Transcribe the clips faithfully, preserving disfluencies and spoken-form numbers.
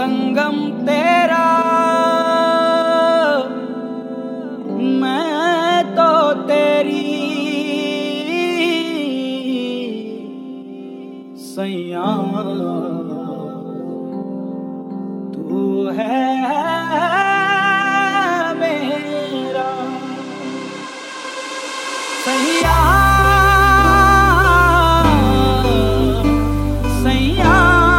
संगम तेरा मैं तो तेरी सैया तू है मेरा सैया सैया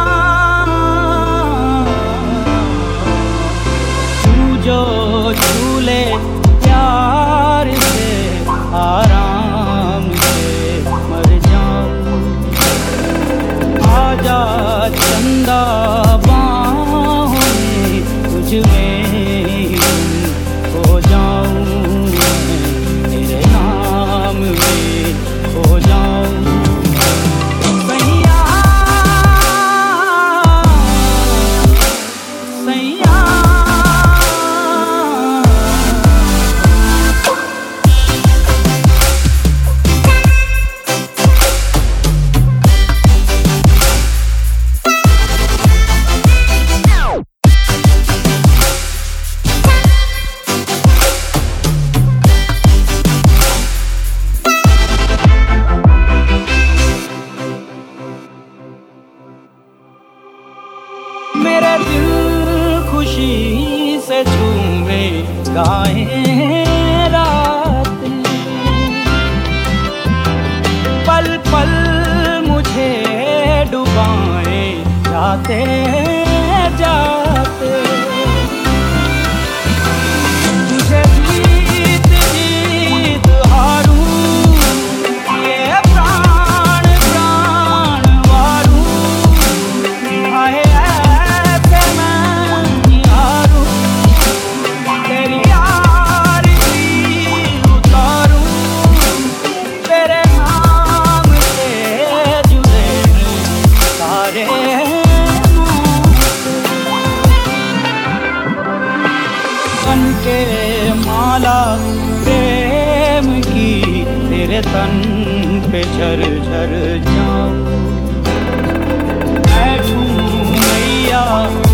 तू जो झूले प्यार से आराम से मर जाऊं आजा चंदा बाहों में तुझ में हो जाऊं तेरे नाम में हो जाऊं सैया सैया मेरे दिल खुशी से झूमे गाए रात पल पल मुझे डुबाए जाते जाते तुझे जीत जीत हारूं ये प्राण प्राण वारूं आए के माला प्रेम की तेरे तन पे झर झर जाऊं बैठूं मैया